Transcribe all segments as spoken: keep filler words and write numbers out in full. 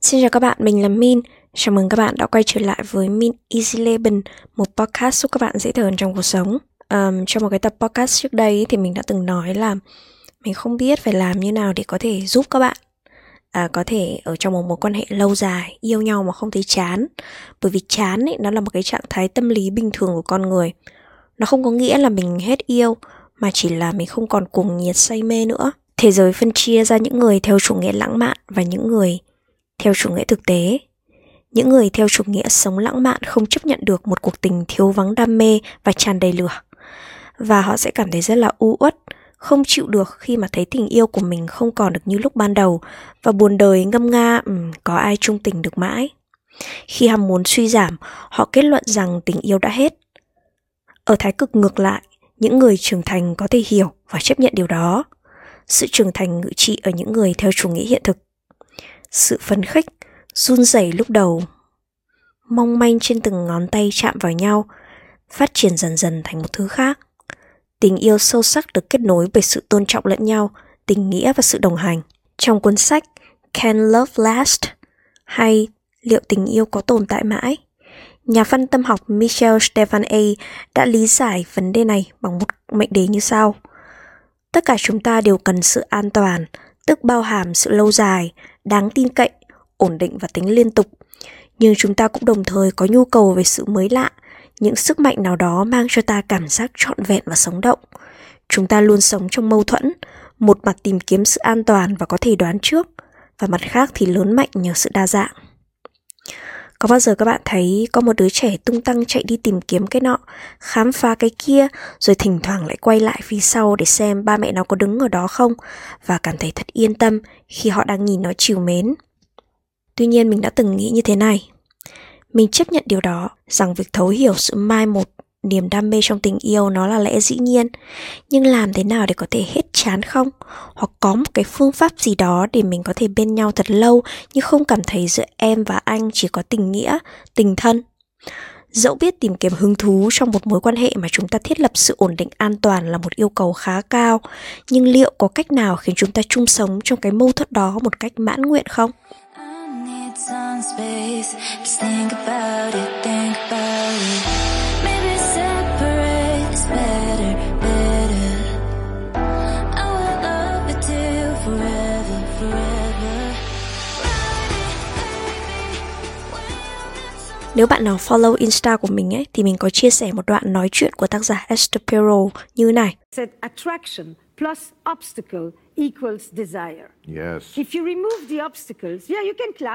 Xin chào các bạn, mình là Min. Chào mừng các bạn đã quay trở lại với Min Easy Leven, một podcast giúp các bạn dễ thở hơn trong cuộc sống. Um, trong một cái tập podcast trước đây thì mình đã từng nói là mình không biết phải làm như nào để có thể giúp các bạn à, có thể ở trong một mối quan hệ lâu dài, yêu nhau mà không thấy chán. Bởi vì chán ấy, nó là một cái trạng thái tâm lý bình thường của con người. Nó không có nghĩa là mình hết yêu, mà chỉ là mình không còn cuồng nhiệt say mê nữa. Thế giới phân chia ra những người theo chủ nghĩa lãng mạn và những người theo chủ nghĩa thực tế. Những người theo chủ nghĩa sống lãng mạn không chấp nhận được một cuộc tình thiếu vắng đam mê và tràn đầy lửa. Và họ sẽ cảm thấy rất là u uất, không chịu được khi mà thấy tình yêu của mình không còn được như lúc ban đầu và buồn đời ngâm nga um, có ai chung tình được mãi. Khi ham muốn suy giảm, họ kết luận rằng tình yêu đã hết. Ở thái cực ngược lại, những người trưởng thành có thể hiểu và chấp nhận điều đó. Sự trưởng thành ngự trị ở những người theo chủ nghĩa hiện thực. Sự phấn khích, run rẩy lúc đầu, mong manh trên từng ngón tay chạm vào nhau, phát triển dần dần thành một thứ khác. Tình yêu sâu sắc được kết nối bởi sự tôn trọng lẫn nhau, tình nghĩa và sự đồng hành. Trong cuốn sách Can Love Last? Hay Liệu tình yêu có tồn tại mãi? Nhà phân tâm học Michel Stevanae đã lý giải vấn đề này bằng một mệnh đề như sau. Tất cả chúng ta đều cần sự an toàn, tức bao hàm sự lâu dài, đáng tin cậy, ổn định và tính liên tục. Nhưng chúng ta cũng đồng thời có nhu cầu về sự mới lạ, những sức mạnh nào đó mang cho ta cảm giác trọn vẹn và sống động. Chúng ta luôn sống trong mâu thuẫn, một mặt tìm kiếm sự an toàn và có thể đoán trước, và mặt khác thì lớn mạnh nhờ sự đa dạng. Có bao giờ các bạn thấy có một đứa trẻ tung tăng chạy đi tìm kiếm cái nọ, khám phá cái kia, rồi thỉnh thoảng lại quay lại phía sau để xem ba mẹ nó có đứng ở đó không, và cảm thấy thật yên tâm khi họ đang nhìn nó trìu mến? Tuy nhiên mình đã từng nghĩ như thế này. Mình chấp nhận điều đó, rằng việc thấu hiểu sự mai một niềm đam mê trong tình yêu nó là lẽ dĩ nhiên. Nhưng làm thế nào để có thể hết chán không? Hoặc có một cái phương pháp gì đó để mình có thể bên nhau thật lâu nhưng không cảm thấy giữa em và anh chỉ có tình nghĩa, tình thân. Dẫu biết tìm kiếm hứng thú trong một mối quan hệ mà chúng ta thiết lập sự ổn định an toàn là một yêu cầu khá cao, nhưng liệu có cách nào khiến chúng ta chung sống trong cái mâu thuẫn đó một cách mãn nguyện không? Some space, just think about it, think about it. Maybe separate is better, better. I will love you till forever, forever. Nếu bạn nào follow Insta của mình ấy, thì mình có chia sẻ một đoạn nói chuyện của tác giả Esther Perel như này. Said attraction plus obstacle equals desire. Yes. If you remove the obstacles, yeah, you can clap.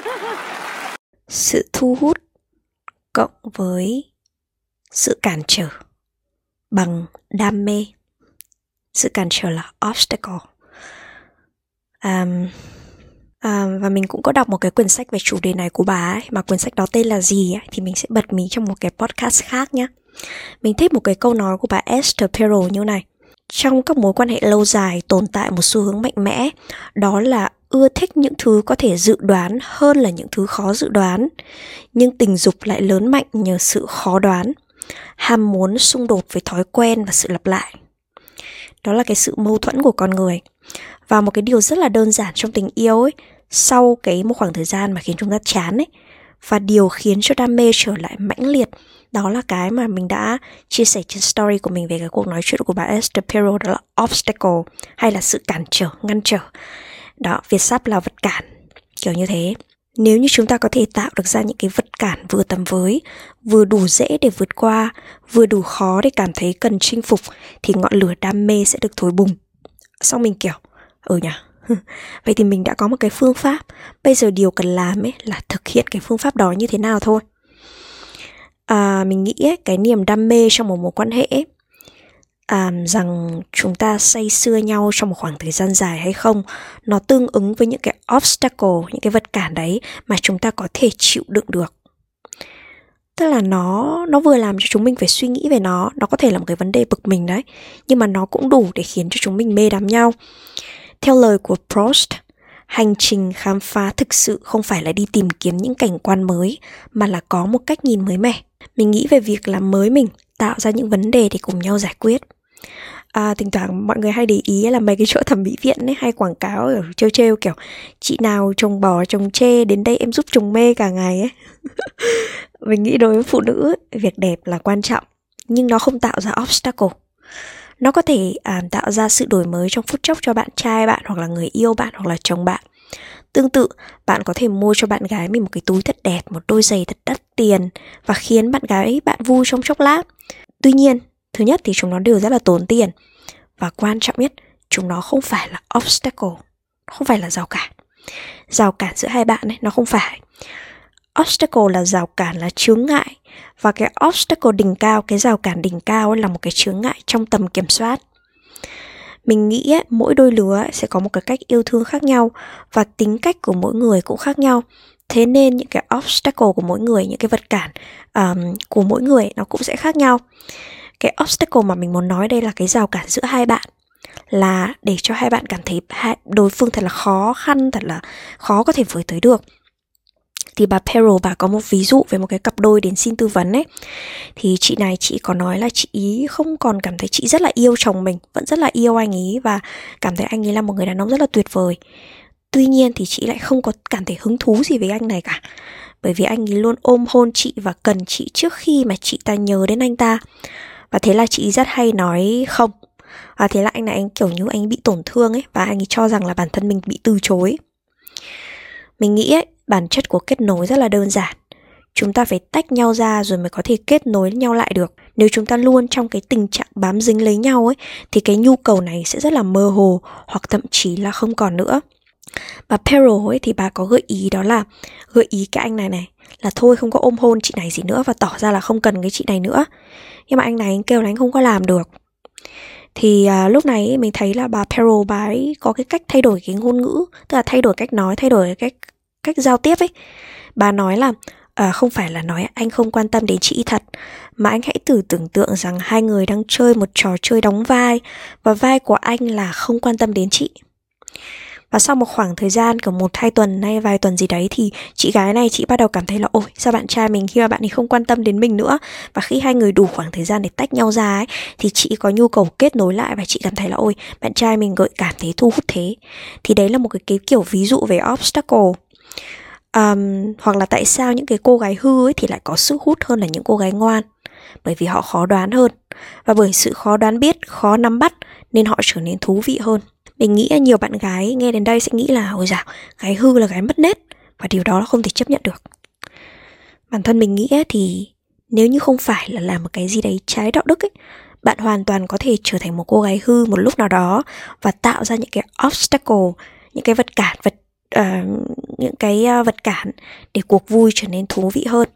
Sự thu hút cộng với sự cản trở bằng đam mê. Sự cản trở là obstacle. Um, um, và mình cũng có đọc một cái quyển sách về chủ đề này của bà ấy, mà quyển sách đó tên là gì ấy, thì mình sẽ bật mí trong một cái podcast khác nhé. Mình thích một cái câu nói của bà Esther Perel như này. Trong các mối quan hệ lâu dài tồn tại một xu hướng mạnh mẽ, đó là ưa thích những thứ có thể dự đoán hơn là những thứ khó dự đoán. Nhưng tình dục lại lớn mạnh nhờ sự khó đoán. Ham muốn xung đột với thói quen và sự lặp lại. Đó là cái sự mâu thuẫn của con người. Và một cái điều rất là đơn giản trong tình yêu ấy, sau cái một khoảng thời gian mà khiến chúng ta chán ấy, và điều khiến cho đam mê trở lại mãnh liệt, đó là cái mà mình đã chia sẻ trên story của mình về cái cuộc nói chuyện của bà Esther Perel, đó là obstacle, hay là sự cản trở, ngăn trở. Đó, Việt sắp là vật cản, kiểu như thế. Nếu như chúng ta có thể tạo được ra những cái vật cản vừa tầm với, vừa đủ dễ để vượt qua, vừa đủ khó để cảm thấy cần chinh phục, thì ngọn lửa đam mê sẽ được thổi bùng. Xong mình kiểu, ừ nhỉ, vậy thì mình đã có một cái phương pháp. Bây giờ điều cần làm ấy là thực hiện cái phương pháp đó như thế nào thôi. À, mình nghĩ ấy, cái niềm đam mê trong một mối quan hệ ấy, à, rằng chúng ta say sưa nhau trong một khoảng thời gian dài hay không, nó tương ứng với những cái obstacle, những cái vật cản đấy mà chúng ta có thể chịu đựng được. Tức là nó, nó vừa làm cho chúng mình phải suy nghĩ về nó. Nó có thể là một cái vấn đề bực mình đấy, nhưng mà nó cũng đủ để khiến cho chúng mình mê đắm nhau. Theo lời của Proust, hành trình khám phá thực sự không phải là đi tìm kiếm những cảnh quan mới, mà là có một cách nhìn mới mẻ. Mình nghĩ về việc làm mới mình, tạo ra những vấn đề để cùng nhau giải quyết. À, thỉnh thoảng mọi người hay để ý là mấy cái chỗ thẩm mỹ viện ấy hay quảng cáo ở trêu trêu kiểu chị nào trồng bò trồng chê đến đây em giúp trồng mê cả ngày ấy. Mình nghĩ đối với phụ nữ ấy, việc đẹp là quan trọng, nhưng nó không tạo ra obstacle. Nó có thể à, tạo ra sự đổi mới trong phút chốc cho bạn trai bạn, hoặc là người yêu bạn, hoặc là chồng bạn. Tương tự, bạn có thể mua cho bạn gái mình một cái túi thật đẹp, một đôi giày thật đắt tiền và khiến bạn gái bạn vui trong chốc lát. Tuy nhiên, thứ nhất thì chúng nó đều rất là tốn tiền. Và quan trọng nhất, chúng nó không phải là obstacle, không phải là rào cản. Rào cản giữa hai bạn ấy, nó không phải. Obstacle là rào cản, là chướng ngại. Và cái obstacle đỉnh cao, cái rào cản đỉnh cao ấy là một cái chướng ngại trong tầm kiểm soát. Mình nghĩ ấy, mỗi đôi lứa ấy sẽ có một cái cách yêu thương khác nhau, và tính cách của mỗi người cũng khác nhau. Thế nên những cái obstacle của mỗi người, những cái vật cản um, của mỗi người nó cũng sẽ khác nhau. Cái obstacle mà mình muốn nói đây là cái rào cản giữa hai bạn, là để cho hai bạn cảm thấy hai, đối phương thật là khó khăn, thật là khó có thể với tới được. Thì bà Perel, bà có một ví dụ về một cái cặp đôi đến xin tư vấn ấy. Thì chị này chị có nói là chị ý không còn cảm thấy, chị rất là yêu chồng mình, vẫn rất là yêu anh ý và cảm thấy anh ấy là một người đàn ông rất là tuyệt vời. Tuy nhiên thì chị lại không có cảm thấy hứng thú gì với anh này cả, bởi vì anh ấy luôn ôm hôn chị và cần chị trước khi mà chị ta nhớ đến anh ta. Và thế là chị rất hay nói không. Và thế là anh này anh kiểu như anh bị tổn thương ấy, và anh ấy cho rằng là bản thân mình bị từ chối. Mình nghĩ ấy, bản chất của kết nối rất là đơn giản. Chúng ta phải tách nhau ra rồi mới có thể kết nối nhau lại được. Nếu chúng ta luôn trong cái tình trạng bám dính lấy nhau ấy, thì cái nhu cầu này sẽ rất là mơ hồ, hoặc thậm chí là không còn nữa. Bà Perel ấy thì bà có gợi ý, đó là gợi ý cái anh này này là thôi không có ôm hôn chị này gì nữa, và tỏ ra là không cần cái chị này nữa. Nhưng mà anh này anh kêu là anh không có làm được. Thì à, lúc này mình thấy là bà Perel, bà ấy có cái cách thay đổi cái ngôn ngữ, tức là thay đổi cách nói, thay đổi cái cách, cách giao tiếp ấy. Bà nói là à, không phải là nói anh không quan tâm đến chị thật, mà anh hãy thử tưởng tượng rằng hai người đang chơi một trò chơi đóng vai, và vai của anh là không quan tâm đến chị. Và sau một khoảng thời gian, kiểu một hai tuần hay vài tuần gì đấy, thì chị gái này chị bắt đầu cảm thấy là ôi sao bạn trai mình khi mà bạn ấy không quan tâm đến mình nữa. Và khi hai người đủ khoảng thời gian để tách nhau ra ấy, thì chị có nhu cầu kết nối lại, và chị cảm thấy là ôi bạn trai mình gợi cảm thấy thu hút thế. Thì đấy là một cái, cái kiểu ví dụ về obstacle. um, Hoặc là tại sao những cái cô gái hư ấy thì lại có sức hút hơn là những cô gái ngoan. Bởi vì họ khó đoán hơn, và bởi sự khó đoán biết, khó nắm bắt, nên họ trở nên thú vị hơn. Mình nghĩ nhiều bạn gái nghe đến đây sẽ nghĩ là ôi dào, gái hư là gái mất nét, và điều đó là không thể chấp nhận được. Bản thân mình nghĩ thì nếu như không phải là làm một cái gì đấy trái đạo đức ấy, bạn hoàn toàn có thể trở thành một cô gái hư một lúc nào đó, và tạo ra những cái obstacle, những cái vật cản, vật uh, những cái vật cản để cuộc vui trở nên thú vị hơn.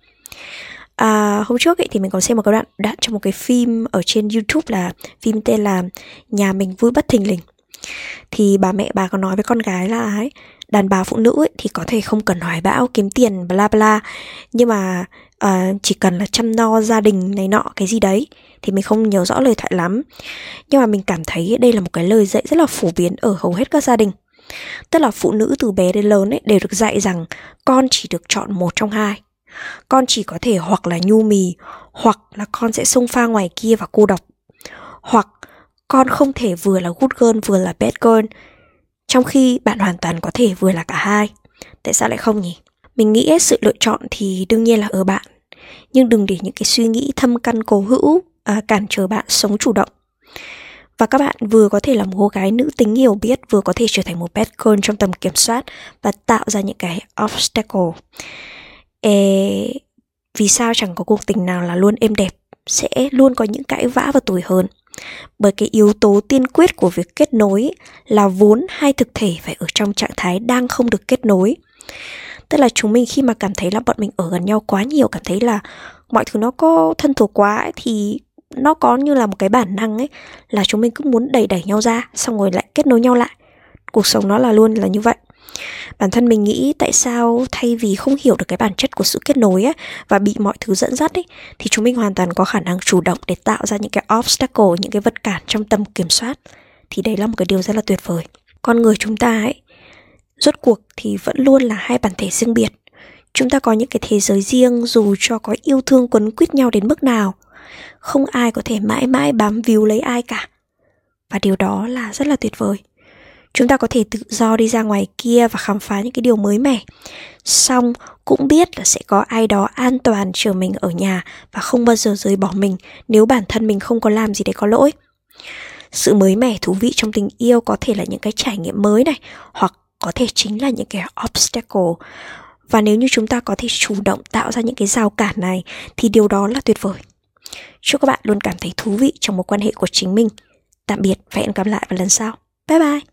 À, hôm trước ấy, thì mình còn xem một cái đoạn, đoạn trong một cái phim ở trên YouTube, là phim tên là Nhà Mình Vui Bất Thình Lình. Thì bà mẹ bà có nói với con gái là ấy, đàn bà phụ nữ ấy, thì có thể không cần hoài bão kiếm tiền bla bla, nhưng mà uh, chỉ cần là chăm no gia đình này nọ cái gì đấy. Thì mình không nhớ rõ lời thoại lắm, nhưng mà mình cảm thấy đây là một cái lời dạy rất là phổ biến ở hầu hết các gia đình. Tức là phụ nữ từ bé đến lớn ấy, đều được dạy rằng con chỉ được chọn một trong hai. Con chỉ có thể hoặc là nhu mì, hoặc là con sẽ xông pha ngoài kia và cô độc, hoặc con không thể vừa là good girl vừa là bad girl. Trong khi bạn hoàn toàn có thể vừa là cả hai. Tại sao lại không nhỉ? Mình nghĩ sự lựa chọn thì đương nhiên là ở bạn, nhưng đừng để những cái suy nghĩ thâm căn cố hữu à, cản trở bạn sống chủ động. Và các bạn vừa có thể là một cô gái nữ tính hiểu biết, vừa có thể trở thành một bad girl trong tầm kiểm soát, và tạo ra những cái obstacle. Ê, vì sao chẳng có cuộc tình nào là luôn êm đẹp, sẽ luôn có những cãi vã và tủi hờn. Bởi cái yếu tố tiên quyết của việc kết nối là vốn hai thực thể phải ở trong trạng thái đang không được kết nối. Tức là chúng mình khi mà cảm thấy là bọn mình ở gần nhau quá nhiều, cảm thấy là mọi thứ nó có thân thuộc quá ấy, thì nó có như là một cái bản năng ấy, là chúng mình cứ muốn đẩy đẩy nhau ra, xong rồi lại kết nối nhau lại. Cuộc sống nó là luôn là như vậy. Bản thân mình nghĩ tại sao thay vì không hiểu được cái bản chất của sự kết nối ấy, và bị mọi thứ dẫn dắt ấy, thì chúng mình hoàn toàn có khả năng chủ động để tạo ra những cái obstacle, những cái vật cản trong tầm kiểm soát. Thì đấy là một cái điều rất là tuyệt vời. Con người chúng ta ấy, rốt cuộc thì vẫn luôn là hai bản thể riêng biệt. Chúng ta có những cái thế giới riêng, dù cho có yêu thương quấn quýt nhau đến mức nào. Không ai có thể mãi mãi bám víu lấy ai cả. và điều đó là rất là tuyệt vời. Chúng ta có thể tự do đi ra ngoài kia và khám phá những cái điều mới mẻ. Xong cũng biết là sẽ có ai đó an toàn chờ mình ở nhà và không bao giờ rời bỏ mình nếu bản thân mình không có làm gì để có lỗi. Sự mới mẻ thú vị trong tình yêu có thể là những cái trải nghiệm mới này, hoặc có thể chính là những cái obstacle. Và nếu như chúng ta có thể chủ động tạo ra những cái rào cản này thì điều đó là tuyệt vời. Chúc các bạn luôn cảm thấy thú vị trong mối quan hệ của chính mình. Tạm biệt và hẹn gặp lại vào lần sau. Bye bye!